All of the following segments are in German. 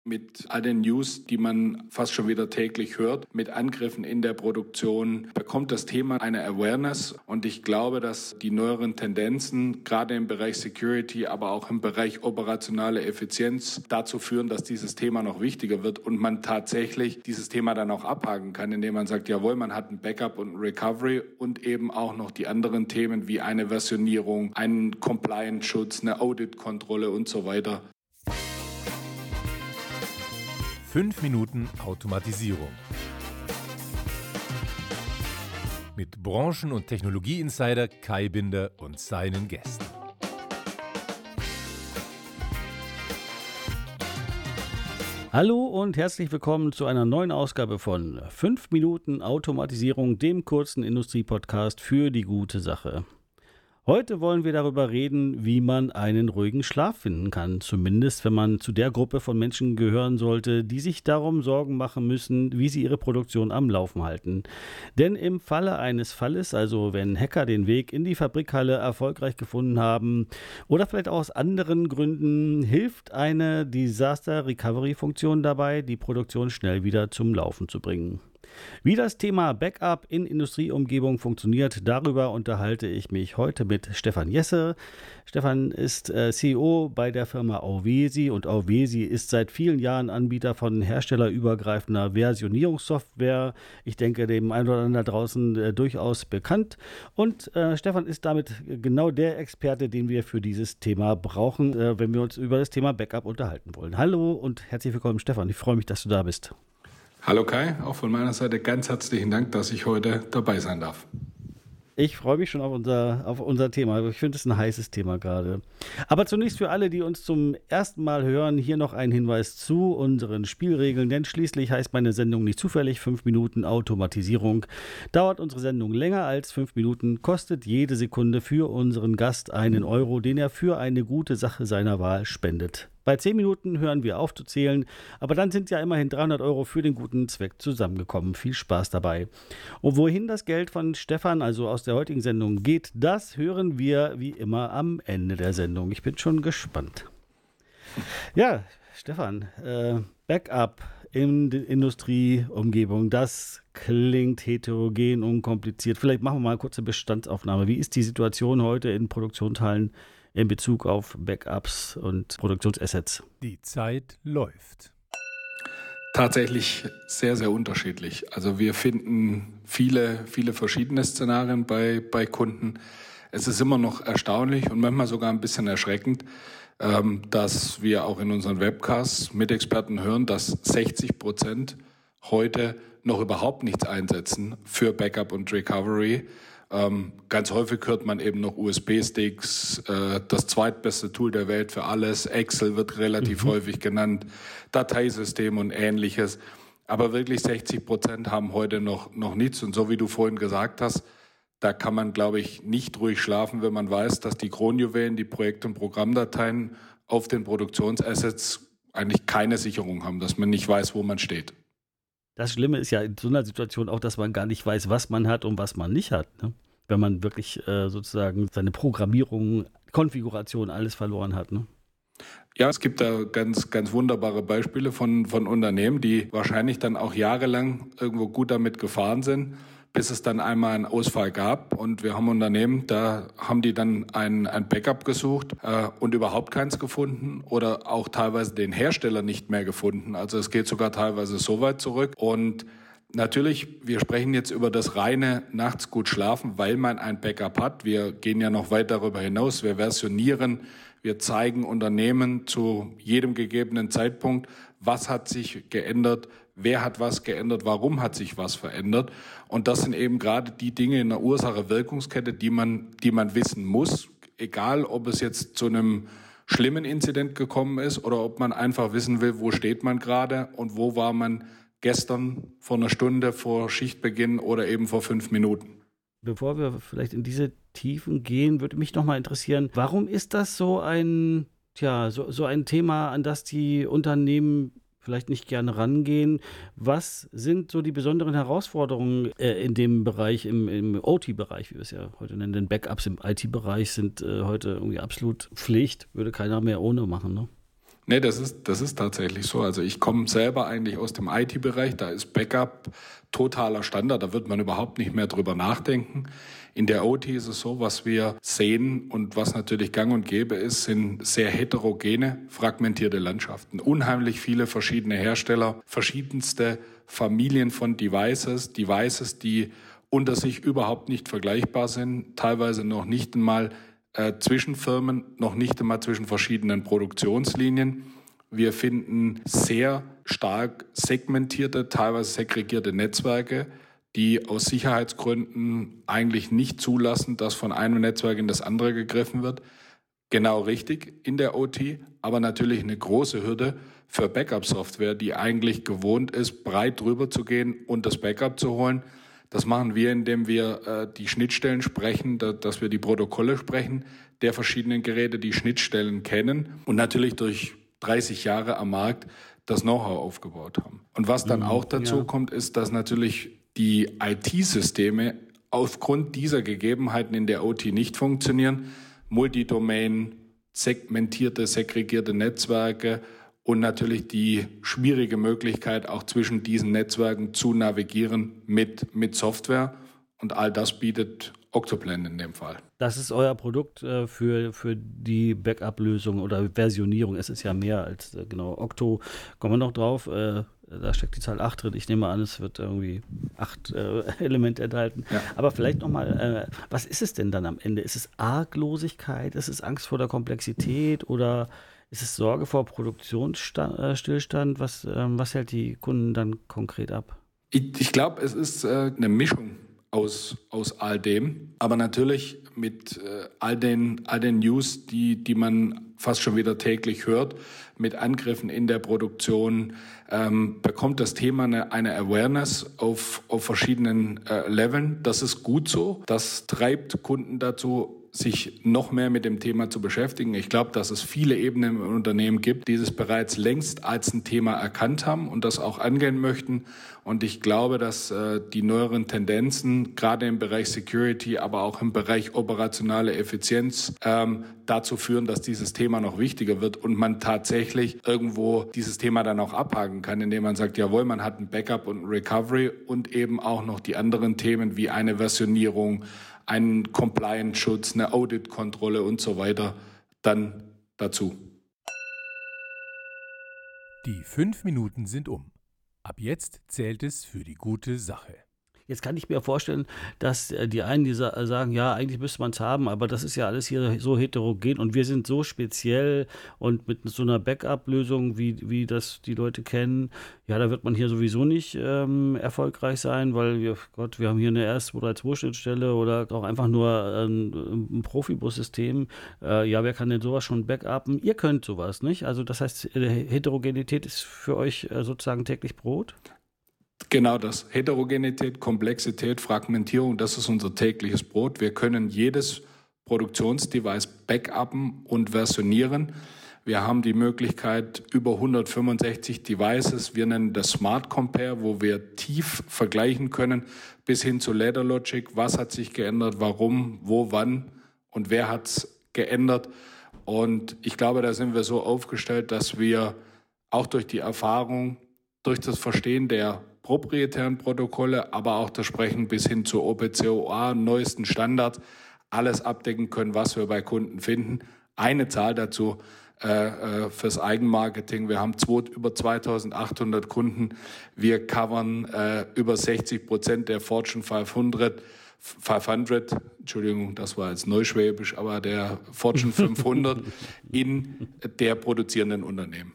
Mit all den News, die man fast schon wieder täglich hört, mit Angriffen in der Produktion, bekommt das Thema eine Awareness. Und ich glaube, dass die neueren Tendenzen, gerade im Bereich Security, aber auch im Bereich operationale Effizienz, dazu führen, dass dieses Thema noch wichtiger wird und man tatsächlich dieses Thema dann auch abhaken kann, indem man sagt, jawohl, man hat ein Backup und ein Recovery und eben auch noch die anderen Themen wie eine Versionierung, einen Compliance-Schutz, eine Audit-Kontrolle und so weiter. 5 Minuten Automatisierung. Mit Branchen- und Technologie-Insider Kai Binder und seinen Gästen. Hallo und herzlich willkommen zu einer neuen Ausgabe von 5 Minuten Automatisierung, dem kurzen Industrie-Podcast für die gute Sache. Heute wollen wir darüber reden, wie man einen ruhigen Schlaf finden kann, zumindest wenn man zu der Gruppe von Menschen gehören sollte, die sich darum Sorgen machen müssen, wie sie ihre Produktion am Laufen halten. Denn im Falle eines Falles, also wenn Hacker den Weg in die Fabrikhalle erfolgreich gefunden haben oder vielleicht auch aus anderen Gründen, hilft eine Disaster-Recovery-Funktion dabei, die Produktion schnell wieder zum Laufen zu bringen. Wie das Thema Backup in Industrieumgebung funktioniert, darüber unterhalte ich mich heute mit Stefan Jesse. Stefan ist CEO bei der Firma Auvesi und Auvesi ist seit vielen Jahren Anbieter von herstellerübergreifender Versionierungssoftware. Ich denke, dem einen oder anderen da draußen durchaus bekannt. Und Stefan ist damit genau der Experte, den wir für dieses Thema brauchen, wenn wir uns über das Thema Backup unterhalten wollen. Hallo und herzlich willkommen, Stefan. Ich freue mich, dass du da bist. Hallo Kai, auch von meiner Seite ganz herzlichen Dank, dass ich heute dabei sein darf. Ich freue mich schon auf unser Thema. Ich finde es ein heißes Thema gerade. Aber zunächst für alle, die uns zum ersten Mal hören, hier noch ein Hinweis zu unseren Spielregeln. Denn schließlich heißt meine Sendung nicht zufällig 5 Minuten Automatisierung. Dauert unsere Sendung länger als 5 Minuten, kostet jede Sekunde für unseren Gast einen Euro, den er für eine gute Sache seiner Wahl spendet. Bei 10 Minuten hören wir auf zu zählen, aber dann sind ja immerhin 300 Euro für den guten Zweck zusammengekommen. Viel Spaß dabei. Und wohin das Geld von Stefan, also aus der heutigen Sendung, geht, das hören wir wie immer am Ende der Sendung. Ich bin schon gespannt. Ja, Stefan, Backup in der Industrieumgebung, das klingt heterogen und kompliziert. Vielleicht machen wir mal eine kurze Bestandsaufnahme. Wie ist die Situation heute in Produktionshallen in Bezug auf Backups und Produktionsassets? Die Zeit läuft. Tatsächlich sehr, sehr unterschiedlich. Also wir finden viele verschiedene Szenarien bei Kunden. Es ist immer noch erstaunlich und manchmal sogar ein bisschen erschreckend, dass wir auch in unseren Webcasts mit Experten hören, dass 60% heute noch überhaupt nichts einsetzen für Backup und Recovery. Ganz häufig hört man eben noch USB-Sticks, das zweitbeste Tool der Welt für alles. Excel wird relativ häufig genannt, Dateisystem und Ähnliches. Aber wirklich 60% haben heute noch nichts. Und so wie du vorhin gesagt hast, da kann man, glaube ich, nicht ruhig schlafen, wenn man weiß, dass die Kronjuwelen, die Projekt- und Programmdateien auf den Produktionsassets eigentlich keine Sicherung haben, dass man nicht weiß, wo man steht. Das Schlimme ist ja in so einer Situation auch, dass man gar nicht weiß, was man hat und was man nicht hat, ne? Wenn man wirklich sozusagen seine Programmierung, Konfiguration, alles verloren hat, ne? Ja, es gibt da ganz wunderbare Beispiele von Unternehmen, die wahrscheinlich dann auch jahrelang irgendwo gut damit gefahren sind, bis es dann einmal einen Ausfall gab. Und wir haben Unternehmen, da haben die dann ein Backup gesucht und überhaupt keins gefunden oder auch teilweise den Hersteller nicht mehr gefunden. Also es geht sogar teilweise so weit zurück. Und natürlich, wir sprechen jetzt über das reine nachts gut schlafen, weil man ein Backup hat. Wir gehen ja noch weit darüber hinaus. Wir versionieren, wir zeigen Unternehmen zu jedem gegebenen Zeitpunkt, was hat sich geändert, wer hat was geändert, warum hat sich was verändert. Und das sind eben gerade die Dinge in der Ursache-Wirkungskette, die man wissen muss, egal ob es jetzt zu einem schlimmen Inzident gekommen ist oder ob man einfach wissen will, wo steht man gerade und wo war man gestern, vor einer Stunde, vor Schichtbeginn oder eben vor 5 Minuten. Bevor wir vielleicht in diese Tiefen gehen, würde mich nochmal interessieren, warum ist das so ein Thema, an das die Unternehmen vielleicht nicht gerne rangehen? Was sind so die besonderen Herausforderungen in dem Bereich, im OT-Bereich, wie wir es ja heute nennen? Denn Backups im IT-Bereich sind heute irgendwie absolut Pflicht, würde keiner mehr ohne machen, ne? Nee, das ist tatsächlich so. Also ich komme selber eigentlich aus dem IT-Bereich, da ist Backup totaler Standard, da wird man überhaupt nicht mehr drüber nachdenken. In der OT ist es so, was wir sehen und was natürlich gang und gäbe ist, sind sehr heterogene, fragmentierte Landschaften. Unheimlich viele verschiedene Hersteller, verschiedenste Familien von Devices, die unter sich überhaupt nicht vergleichbar sind, teilweise noch nicht einmal zwischen Firmen, noch nicht einmal zwischen verschiedenen Produktionslinien. Wir finden sehr stark segmentierte, teilweise segregierte Netzwerke, die aus Sicherheitsgründen eigentlich nicht zulassen, dass von einem Netzwerk in das andere gegriffen wird. Genau richtig in der OT, aber natürlich eine große Hürde für Backup-Software, die eigentlich gewohnt ist, breit drüber zu gehen und das Backup zu holen. Das machen wir, indem wir die Schnittstellen sprechen, dass wir die Protokolle sprechen der verschiedenen Geräte, die Schnittstellen kennen und natürlich durch 30 Jahre am Markt das Know-how aufgebaut haben. Und was dann auch dazu kommt, ist, dass natürlich die IT-Systeme aufgrund dieser Gegebenheiten in der OT nicht funktionieren. Multidomain, segmentierte, segregierte Netzwerke und natürlich die schwierige Möglichkeit, auch zwischen diesen Netzwerken zu navigieren mit Software. Und all das bietet Octoplan in dem Fall. Das ist euer Produkt für die Backup-Lösung oder Versionierung. Es ist ja mehr als genau Octo. Kommen wir noch drauf. Da steckt die Zahl 8 drin. Ich nehme an, es wird irgendwie 8 Elemente enthalten. Ja. Aber vielleicht nochmal, was ist es denn dann am Ende? Ist es Arglosigkeit? Ist es Angst vor der Komplexität? Oder ist es Sorge vor Produktionsstillstand? Was hält die Kunden dann konkret ab? Ich glaube, es ist eine Mischung aus all dem, aber natürlich mit all den News, die man fast schon wieder täglich hört, mit Angriffen in der Produktion, bekommt das Thema eine Awareness auf verschiedenen Leveln. Das ist gut so. Das treibt Kunden dazu, sich noch mehr mit dem Thema zu beschäftigen. Ich glaube, dass es viele Ebenen im Unternehmen gibt, die es bereits längst als ein Thema erkannt haben und das auch angehen möchten. Und ich glaube, dass die neueren Tendenzen, gerade im Bereich Security, aber auch im Bereich operationale Effizienz, dazu führen, dass dieses Thema noch wichtiger wird und man tatsächlich irgendwo dieses Thema dann auch abhaken kann, indem man sagt, jawohl, man hat ein Backup und ein Recovery und eben auch noch die anderen Themen wie eine Versionierung, einen Compliance-Schutz, eine Audit-Kontrolle und so weiter dann dazu. Die 5 Minuten sind um. Ab jetzt zählt es für die gute Sache. Jetzt kann ich mir vorstellen, dass die einen, die sagen, ja, eigentlich müsste man es haben, aber das ist ja alles hier so heterogen und wir sind so speziell und mit so einer Backup-Lösung, wie das die Leute kennen, ja, da wird man hier sowieso nicht erfolgreich sein, weil wir haben hier eine RS-232-Schnittstelle oder auch einfach nur ein Profibus-System. Ja, wer kann denn sowas schon backuppen? Ihr könnt sowas, nicht? Also das heißt, Heterogenität ist für euch sozusagen täglich Brot? Genau das. Heterogenität, Komplexität, Fragmentierung, das ist unser tägliches Brot. Wir können jedes Produktionsdevice backuppen und versionieren. Wir haben die Möglichkeit, über 165 Devices, wir nennen das Smart Compare, wo wir tief vergleichen können, bis hin zu Ladder Logic. Was hat sich geändert, warum, wo, wann und wer hat es geändert? Und ich glaube, da sind wir so aufgestellt, dass wir auch durch die Erfahrung, durch das Verstehen der proprietären Protokolle, aber auch das Sprechen bis hin zur OPC-OA, neuesten Standards, alles abdecken können, was wir bei Kunden finden. Eine Zahl dazu fürs Eigenmarketing. Wir haben über 2800 Kunden. Wir covern über 60% der Fortune 500, Entschuldigung, das war jetzt Neuschwäbisch, aber der Fortune 500 in der produzierenden Unternehmen.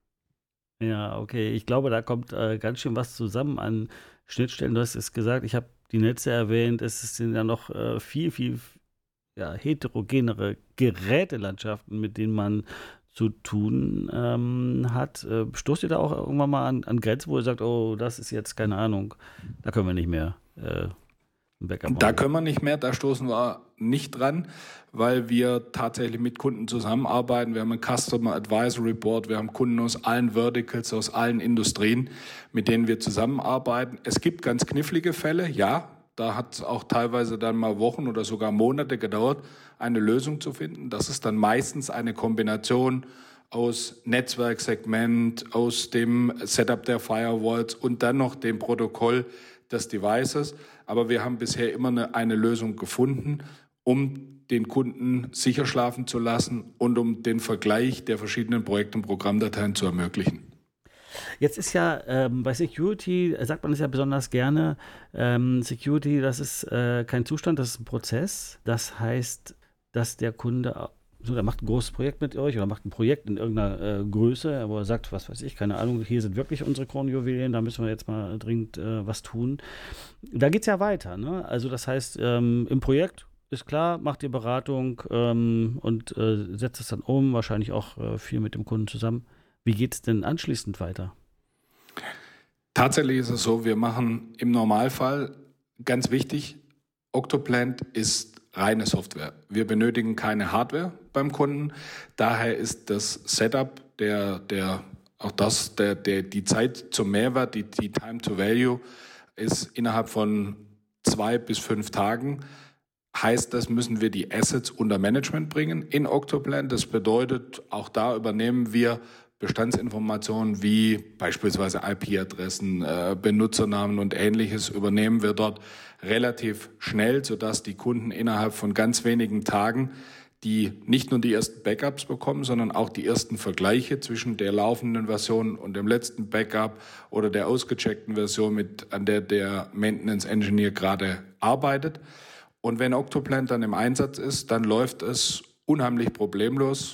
Ja, okay. Ich glaube, da kommt ganz schön was zusammen an Schnittstellen. Du hast es gesagt, ich habe die Netze erwähnt. Es sind ja noch viel heterogenere Gerätelandschaften, mit denen man zu tun hat. Stoßt ihr da auch irgendwann mal an Grenzen, wo ihr sagt, oh, das ist jetzt, keine Ahnung, da können wir nicht mehr ein Backup machen? Da können wir nicht mehr, da stoßen wir nicht dran, weil wir tatsächlich mit Kunden zusammenarbeiten. Wir haben ein Customer Advisory Board, wir haben Kunden aus allen Verticals, aus allen Industrien, mit denen wir zusammenarbeiten. Es gibt ganz knifflige Fälle, ja, da hat es auch teilweise dann mal Wochen oder sogar Monate gedauert, eine Lösung zu finden. Das ist dann meistens eine Kombination aus Netzwerksegment, aus dem Setup der Firewalls und dann noch dem Protokoll des Devices. Aber wir haben bisher immer eine Lösung gefunden, um den Kunden sicher schlafen zu lassen und um den Vergleich der verschiedenen Projekt- und Programmdateien zu ermöglichen. Jetzt ist ja bei Security, sagt man es ja besonders gerne, Security, das ist kein Zustand, das ist ein Prozess. Das heißt, dass der Kunde, der macht ein großes Projekt mit euch oder macht ein Projekt in irgendeiner Größe, wo er sagt, was weiß ich, keine Ahnung, hier sind wirklich unsere Kronjuwelen, da müssen wir jetzt mal dringend was tun. Da geht es ja weiter, ne? Also das heißt, im Projekt ist klar, macht ihr Beratung und setzt es dann um, wahrscheinlich auch viel mit dem Kunden zusammen. Wie geht es denn anschließend weiter? Tatsächlich ist es so, wir machen im Normalfall, ganz wichtig, Octoplant ist reine Software. Wir benötigen keine Hardware beim Kunden. Daher ist das Setup, die Zeit zum Mehrwert, die Time to Value, ist innerhalb von 2 bis 5 Tagen. Heißt, das müssen wir die Assets unter Management bringen in Octoplant. Das bedeutet, auch da übernehmen wir Bestandsinformationen wie beispielsweise IP-Adressen, Benutzernamen und Ähnliches übernehmen wir dort relativ schnell, sodass die Kunden innerhalb von ganz wenigen Tagen nicht nur die ersten Backups bekommen, sondern auch die ersten Vergleiche zwischen der laufenden Version und dem letzten Backup oder der ausgecheckten Version, an der Maintenance Engineer gerade arbeitet. Und wenn Octoplant dann im Einsatz ist, dann läuft es unheimlich problemlos.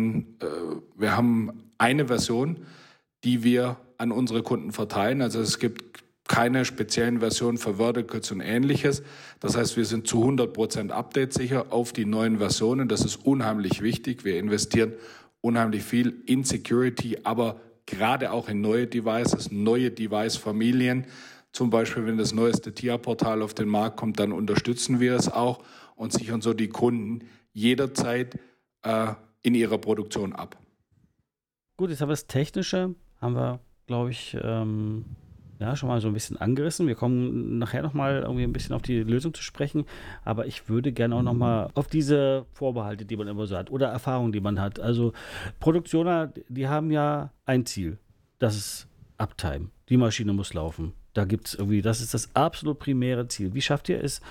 Wir haben eine Version, die wir an unsere Kunden verteilen. Also es gibt keine speziellen Versionen für Verticals und Ähnliches. Das heißt, wir sind zu 100% update-sicher auf die neuen Versionen. Das ist unheimlich wichtig. Wir investieren unheimlich viel in Security, aber gerade auch in neue Devices, neue Device-Familien. Zum Beispiel, wenn das neueste TIA-Portal auf den Markt kommt, dann unterstützen wir es auch und sichern so die Kunden jederzeit in ihrer Produktion ab. Gut, jetzt haben wir das Technische, glaube ich, schon mal so ein bisschen angerissen. Wir kommen nachher nochmal irgendwie ein bisschen auf die Lösung zu sprechen, aber ich würde gerne auch nochmal auf diese Vorbehalte, die man immer so hat oder Erfahrungen, die man hat. Also Produktioner, die haben ja ein Ziel, das ist Uptime. Die Maschine muss laufen. Da gibt es irgendwie, das ist das absolut primäre Ziel. Wie schafft ihr es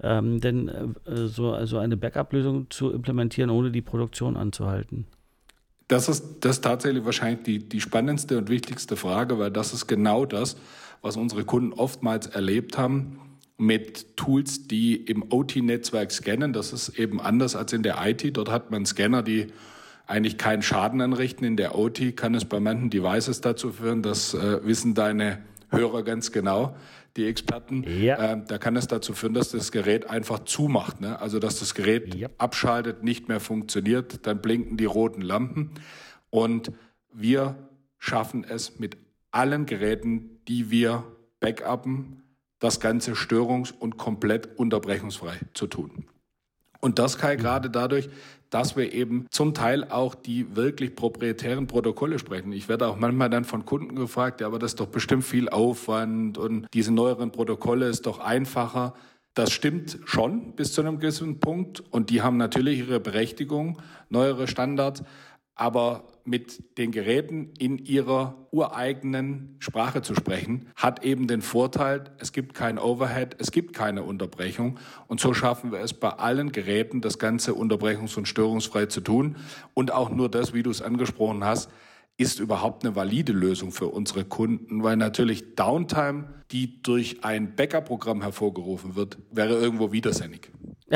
so eine Backup-Lösung zu implementieren, ohne die Produktion anzuhalten? Das ist tatsächlich wahrscheinlich die spannendste und wichtigste Frage, weil das ist genau das, was unsere Kunden oftmals erlebt haben mit Tools, die im OT-Netzwerk scannen. Das ist eben anders als in der IT. Dort hat man Scanner, die eigentlich keinen Schaden anrichten. In der OT kann es bei manchen Devices dazu führen, das wissen deine Hörer ganz genau, die Experten. Ja. Da kann es dazu führen, dass das Gerät einfach zumacht. Ne? Also dass das Gerät abschaltet, nicht mehr funktioniert, dann blinken die roten Lampen. Und wir schaffen es mit allen Geräten, die wir backuppen, das Ganze störungs- und komplett unterbrechungsfrei zu tun. Und das kann gerade dadurch, dass wir eben zum Teil auch die wirklich proprietären Protokolle sprechen. Ich werde auch manchmal dann von Kunden gefragt, ja, aber das ist doch bestimmt viel Aufwand und diese neueren Protokolle ist doch einfacher. Das stimmt schon bis zu einem gewissen Punkt und die haben natürlich ihre Berechtigung, neuere Standards, aber mit den Geräten in ihrer ureigenen Sprache zu sprechen, hat eben den Vorteil, es gibt kein Overhead, es gibt keine Unterbrechung. Und so schaffen wir es bei allen Geräten, das Ganze unterbrechungs- und störungsfrei zu tun. Und auch nur das, wie du es angesprochen hast, ist überhaupt eine valide Lösung für unsere Kunden, weil natürlich Downtime, die durch ein Backup-Programm hervorgerufen wird, wäre irgendwo widersinnig.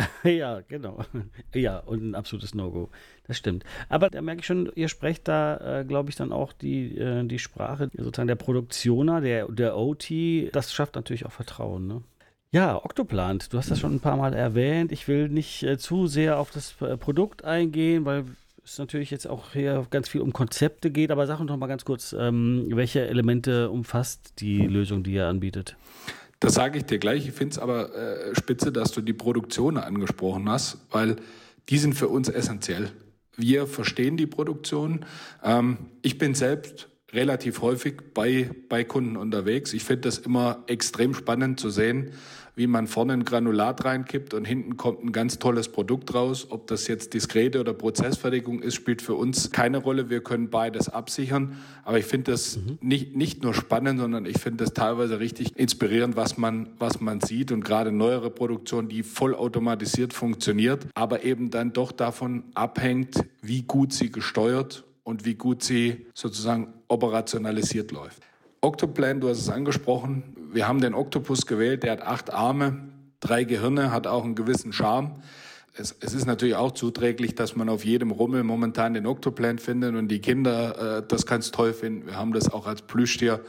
Ja, genau. Ja, und ein absolutes No-Go. Das stimmt. Aber da merke ich schon, ihr sprecht da, glaube ich, dann auch die Sprache sozusagen der Produktioner, der OT. Das schafft natürlich auch Vertrauen, ne? Ja, Octoplant, du hast das schon ein paar Mal erwähnt. Ich will nicht zu sehr auf das Produkt eingehen, weil es natürlich jetzt auch hier ganz viel um Konzepte geht. Aber sag uns doch mal ganz kurz, welche Elemente umfasst die Lösung, die ihr anbietet? Das sage ich dir gleich. Ich finde es aber spitze, dass du die Produktion angesprochen hast, weil die sind für uns essentiell. Wir verstehen die Produktion. Ich bin selbst relativ häufig bei Kunden unterwegs. Ich finde das immer extrem spannend zu sehen, wie man vorne ein Granulat reinkippt und hinten kommt ein ganz tolles Produkt raus. Ob das jetzt Diskrete oder Prozessfertigung ist, spielt für uns keine Rolle. Wir können beides absichern. Aber ich finde das nicht nur spannend, sondern ich finde das teilweise richtig inspirierend, was man sieht. Und gerade neuere Produktion, die vollautomatisiert funktioniert, aber eben dann doch davon abhängt, wie gut sie gesteuert und wie gut sie sozusagen operationalisiert läuft. Octoplan, du hast es angesprochen, wir haben den Oktopus gewählt, der hat 8 Arme, 3 Gehirne, hat auch einen gewissen Charme. Es ist natürlich auch zuträglich, dass man auf jedem Rummel momentan den Octoplan findet und die Kinder das ganz toll finden. Wir haben das auch als Plüschtier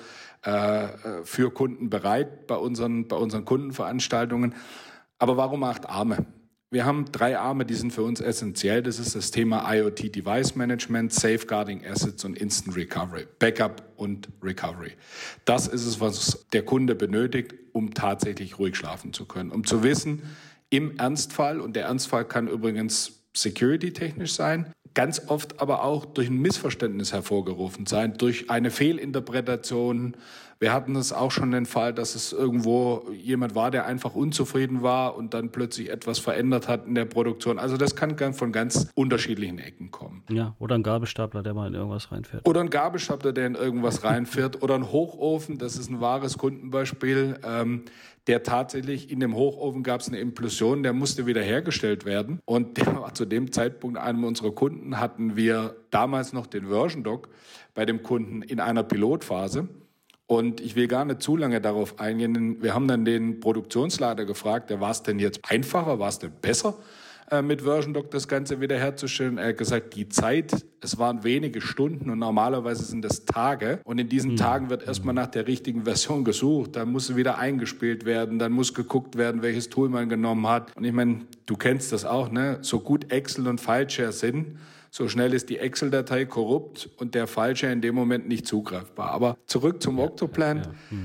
für Kunden bereit bei unseren Kundenveranstaltungen. Aber warum 8 Arme? Wir haben 3 Arme, die sind für uns essentiell. Das ist das Thema IoT Device Management, Safeguarding Assets und Instant Recovery, Backup und Recovery. Das ist es, was der Kunde benötigt, um tatsächlich ruhig schlafen zu können. Um zu wissen, im Ernstfall, und der Ernstfall kann übrigens security-technisch sein, ganz oft aber auch durch ein Missverständnis hervorgerufen sein, durch eine Fehlinterpretation. Wir hatten es auch schon den Fall, dass es irgendwo jemand war, der einfach unzufrieden war und dann plötzlich etwas verändert hat in der Produktion. Also das kann von ganz unterschiedlichen Ecken kommen. Ja, oder ein Gabelstapler, der mal in irgendwas reinfährt. Oder ein Gabelstapler, der in irgendwas reinfährt. Oder ein Hochofen, das ist ein wahres Kundenbeispiel. Der tatsächlich, in dem Hochofen gab es eine Implosion, der musste wiederhergestellt werden. Und der war zu dem Zeitpunkt einem unserer Kunden, hatten wir damals noch den Version Doc bei dem Kunden in einer Pilotphase. Und ich will gar nicht zu lange darauf eingehen. Wir haben dann den Produktionsleiter gefragt, war es denn jetzt einfacher, war es denn besser, mit Version Doc das Ganze wiederherzustellen? Er hat gesagt, die Zeit, es waren wenige Stunden und normalerweise sind es Tage. Und in diesen Tagen wird erstmal nach der richtigen Version gesucht. Dann muss sie wieder eingespielt werden, dann muss geguckt werden, welches Tool man genommen hat. Und ich meine, du kennst das auch, ne? So gut Excel und FileShare sind, so schnell ist die Excel-Datei korrupt und der FileShare in dem Moment nicht zugreifbar. Aber zurück zum Octoplan.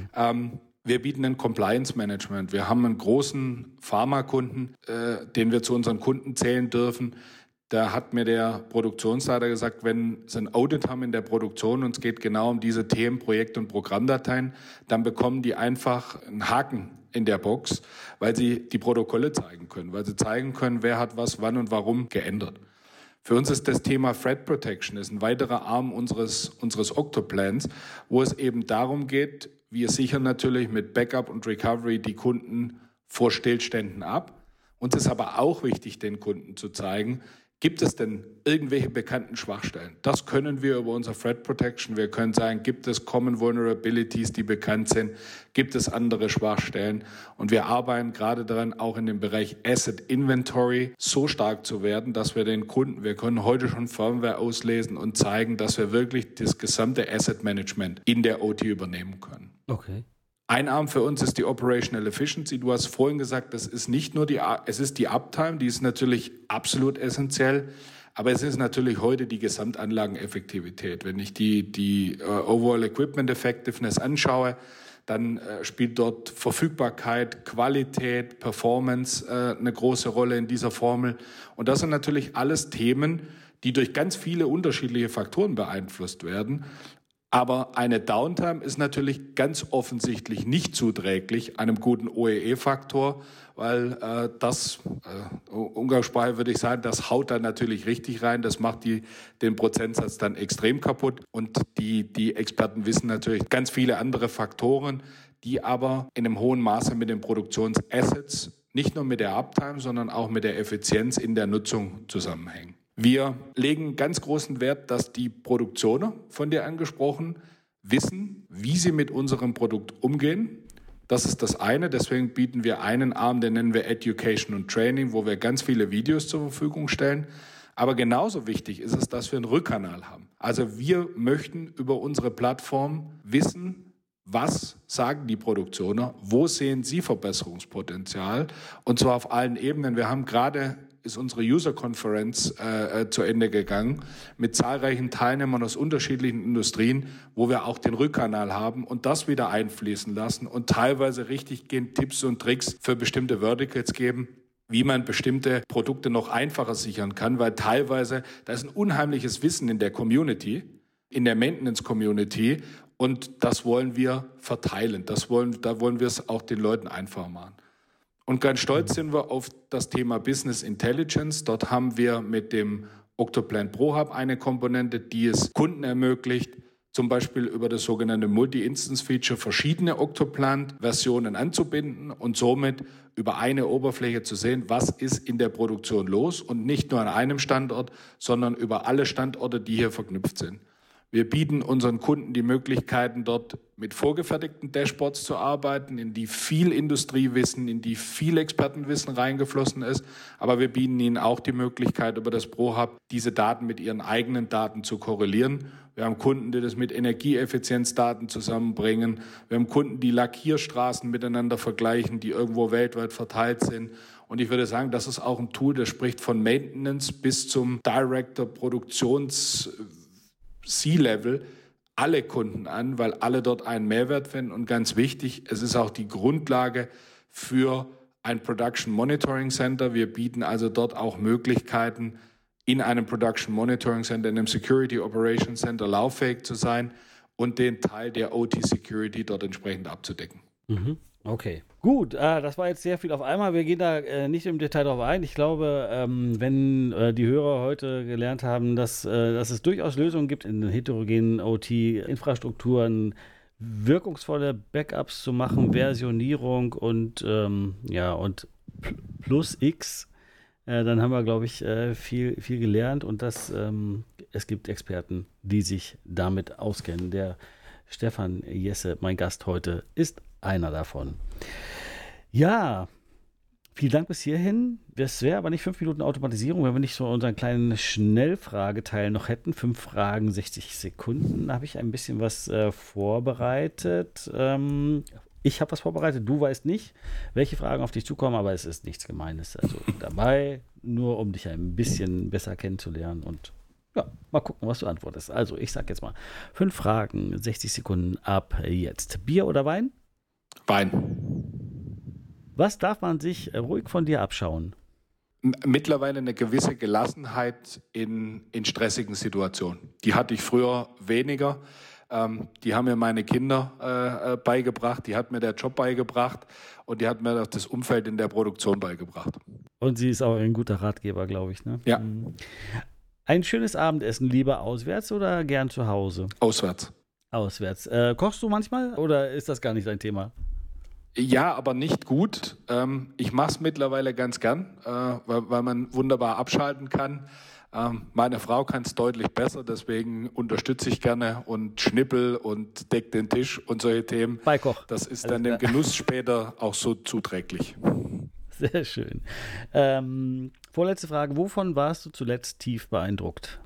Wir bieten ein Compliance-Management. Wir haben einen großen Pharmakunden, den wir zu unseren Kunden zählen dürfen. Da hat mir der Produktionsleiter gesagt, wenn Sie ein Audit haben in der Produktion und es geht genau um diese Themen, Projekt- und Programmdateien, dann bekommen die einfach einen Haken in der Box, weil sie die Protokolle zeigen können, weil sie zeigen können, wer hat was, wann und warum geändert. Für uns ist das Thema Threat Protection ist ein weiterer Arm unseres Octoplans, wo es eben darum geht, wir sichern natürlich mit Backup und Recovery die Kunden vor Stillständen ab. Uns ist aber auch wichtig, den Kunden zu zeigen, gibt es denn irgendwelche bekannten Schwachstellen? Das können wir über unser Threat Protection. Wir können sagen, gibt es Common Vulnerabilities, die bekannt sind? Gibt es andere Schwachstellen? Und wir arbeiten gerade daran, auch in dem Bereich Asset Inventory so stark zu werden, dass wir den Kunden, wir können heute schon Firmware auslesen und zeigen, dass wir wirklich das gesamte Asset Management in der OT übernehmen können. Okay. Ein Arm für uns ist die Operational Efficiency. Du hast vorhin gesagt, das ist nicht nur es ist die Uptime, die ist natürlich absolut essentiell, aber es ist natürlich heute die Gesamtanlageneffektivität. Wenn ich die Overall Equipment Effectiveness anschaue, dann spielt dort Verfügbarkeit, Qualität, Performance eine große Rolle in dieser Formel. Und das sind natürlich alles Themen, die durch ganz viele unterschiedliche Faktoren beeinflusst werden. Aber eine Downtime ist natürlich ganz offensichtlich nicht zuträglich einem guten OEE-Faktor, weil Umgangssprache würde ich sagen, das haut dann natürlich richtig rein, das macht den Prozentsatz dann extrem kaputt. Und die Experten wissen natürlich ganz viele andere Faktoren, die aber in einem hohen Maße mit den Produktionsassets, nicht nur mit der Uptime, sondern auch mit der Effizienz in der Nutzung zusammenhängen. Wir legen ganz großen Wert, dass die Produktioner, von dir angesprochen, wissen, wie sie mit unserem Produkt umgehen. Das ist das eine. Deswegen bieten wir einen Arm, den nennen wir Education und Training, wo wir ganz viele Videos zur Verfügung stellen. Aber genauso wichtig ist es, dass wir einen Rückkanal haben. Also wir möchten über unsere Plattform wissen, was sagen die Produktioner, wo sehen sie Verbesserungspotenzial, und zwar auf allen Ebenen. Wir haben gerade ist unsere User-Conference zu Ende gegangen mit zahlreichen Teilnehmern aus unterschiedlichen Industrien, wo wir auch den Rückkanal haben und das wieder einfließen lassen und teilweise richtiggehend Tipps und Tricks für bestimmte Verticals geben, wie man bestimmte Produkte noch einfacher sichern kann, weil teilweise, da ist ein unheimliches Wissen in der Community, in der Maintenance-Community und das wollen wir verteilen. Da wollen wir es auch den Leuten einfach machen. Und ganz stolz sind wir auf das Thema Business Intelligence. Dort haben wir mit dem Octoplant Pro Hub eine Komponente, die es Kunden ermöglicht, zum Beispiel über das sogenannte Multi-Instance-Feature verschiedene Octoplant-Versionen anzubinden und somit über eine Oberfläche zu sehen, was ist in der Produktion los und nicht nur an einem Standort, sondern über alle Standorte, die hier verknüpft sind. Wir bieten unseren Kunden die Möglichkeiten, dort mit vorgefertigten Dashboards zu arbeiten, in die viel Industriewissen, in die viel Expertenwissen reingeflossen ist. Aber wir bieten ihnen auch die Möglichkeit, über das Pro Hub diese Daten mit ihren eigenen Daten zu korrelieren. Wir haben Kunden, die das mit Energieeffizienzdaten zusammenbringen. Wir haben Kunden, die Lackierstraßen miteinander vergleichen, die irgendwo weltweit verteilt sind. Und ich würde sagen, das ist auch ein Tool, das spricht von Maintenance bis zum Director Produktions C-Level alle Kunden an, weil alle dort einen Mehrwert finden. Und ganz wichtig, es ist auch die Grundlage für ein Production Monitoring Center. Wir bieten also dort auch Möglichkeiten, in einem Production Monitoring Center, in einem Security Operations Center lauffähig zu sein und den Teil der OT Security dort entsprechend abzudecken. Okay, gut. Das war jetzt sehr viel auf einmal. Wir gehen da nicht im Detail drauf ein. Ich glaube, wenn die Hörer heute gelernt haben, dass es durchaus Lösungen gibt, in heterogenen OT-Infrastrukturen wirkungsvolle Backups zu machen, Versionierung und plus X, dann haben wir, glaube ich, viel gelernt und es gibt Experten, die sich damit auskennen. Der Stefan Jesse, mein Gast heute, ist einer davon. Ja, vielen Dank bis hierhin. Das wäre aber nicht 5 Minuten Automatisierung, wenn wir nicht so unseren kleinen Schnellfrageteil noch hätten. 5 Fragen, 60 Sekunden. Da habe ich ein bisschen was vorbereitet. Ich habe was vorbereitet, du weißt nicht, welche Fragen auf dich zukommen, aber es ist nichts Gemeines. Also dabei, nur um dich ein bisschen besser kennenzulernen und ja, mal gucken, was du antwortest. Also ich sage jetzt mal 5 Fragen, 60 Sekunden ab jetzt. Bier oder Wein? Wein. Was darf man sich ruhig von dir abschauen? Mittlerweile eine gewisse Gelassenheit in stressigen Situationen. Die hatte ich früher weniger. Die haben mir meine Kinder beigebracht, die hat mir der Job beigebracht und die hat mir das Umfeld in der Produktion beigebracht. Und sie ist auch ein guter Ratgeber, glaube ich, ne? Ja. Ein schönes Abendessen lieber auswärts oder gern zu Hause? Auswärts. Auswärts. Kochst du manchmal oder ist das gar nicht dein Thema? Ja, aber nicht gut. Ich mache es mittlerweile ganz gern, weil man wunderbar abschalten kann. Meine Frau kann es deutlich besser, deswegen unterstütze ich gerne und schnippel und deck den Tisch und solche Themen. Beikoch. Das ist dann dem Genuss später auch so zuträglich. Sehr schön. Vorletzte Frage. Wovon warst du zuletzt tief beeindruckt?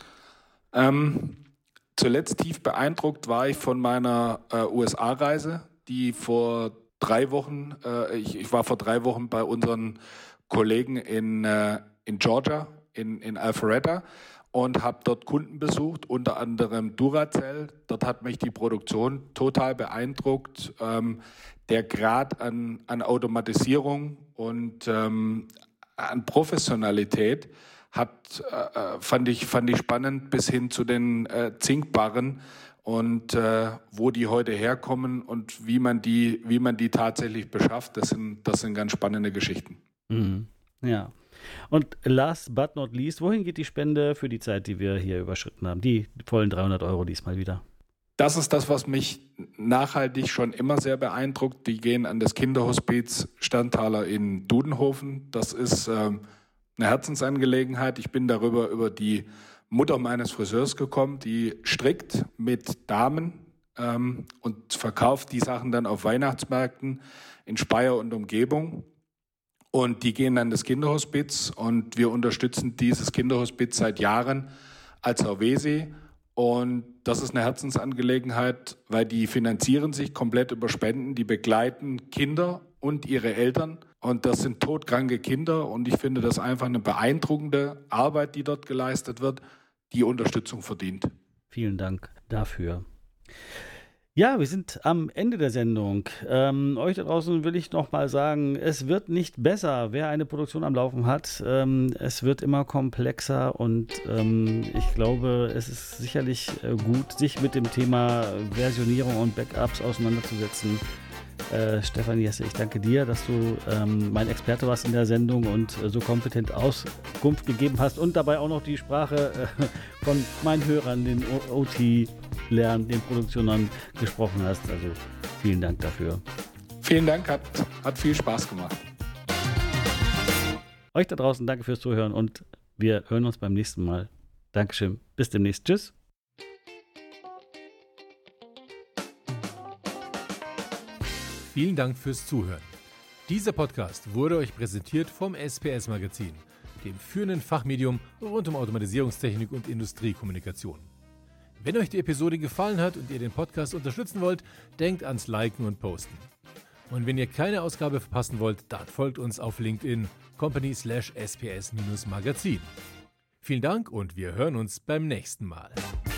Zuletzt tief beeindruckt war ich von meiner USA-Reise, die vor 3 Wochen, ich war vor 3 Wochen bei unseren Kollegen in Georgia, in Alpharetta und habe dort Kunden besucht, unter anderem Duracell. Dort hat mich die Produktion total beeindruckt. Der Grad an Automatisierung und an Professionalität fand ich spannend bis hin zu den Zinkbarren und wo die heute herkommen und wie man die tatsächlich beschafft. Das sind ganz spannende Geschichten. Mhm. Ja. Und last but not least, wohin geht die Spende für die Zeit, die wir hier überschritten haben? Die vollen 300 € diesmal wieder. Das ist das, was mich nachhaltig schon immer sehr beeindruckt. Die gehen an das Kinderhospiz Sterntaler in Dudenhofen. Das ist eine Herzensangelegenheit. Ich bin darüber über die Mutter meines Friseurs gekommen, die strickt mit Damen und verkauft die Sachen dann auf Weihnachtsmärkten in Speyer und Umgebung. Und die gehen an das Kinderhospiz und wir unterstützen dieses Kinderhospiz seit Jahren als Helvesi. Und das ist eine Herzensangelegenheit, weil die finanzieren sich komplett über Spenden, die begleiten Kinder und ihre Eltern. Und das sind todkranke Kinder und ich finde das einfach eine beeindruckende Arbeit, die dort geleistet wird, die Unterstützung verdient. Vielen Dank dafür. Ja, wir sind am Ende der Sendung. Euch da draußen will ich noch mal sagen, es wird nicht besser, wer eine Produktion am Laufen hat. Es wird immer komplexer und ich glaube, es ist sicherlich gut, sich mit dem Thema Versionierung und Backups auseinanderzusetzen. Stefan Jesse, ich danke dir, dass du mein Experte warst in der Sendung und so kompetent Auskunft gegeben hast und dabei auch noch die Sprache von meinen Hörern, den OT-Lernen, den Produktionern gesprochen hast. Also vielen Dank dafür. Vielen Dank, hat viel Spaß gemacht. Euch da draußen danke fürs Zuhören und wir hören uns beim nächsten Mal. Dankeschön, bis demnächst. Tschüss. Vielen Dank fürs Zuhören. Dieser Podcast wurde euch präsentiert vom SPS Magazin, dem führenden Fachmedium rund um Automatisierungstechnik und Industriekommunikation. Wenn euch die Episode gefallen hat und ihr den Podcast unterstützen wollt, denkt ans Liken und Posten. Und wenn ihr keine Ausgabe verpassen wollt, dann folgt uns auf LinkedIn company/SPS-Magazin. Vielen Dank und wir hören uns beim nächsten Mal.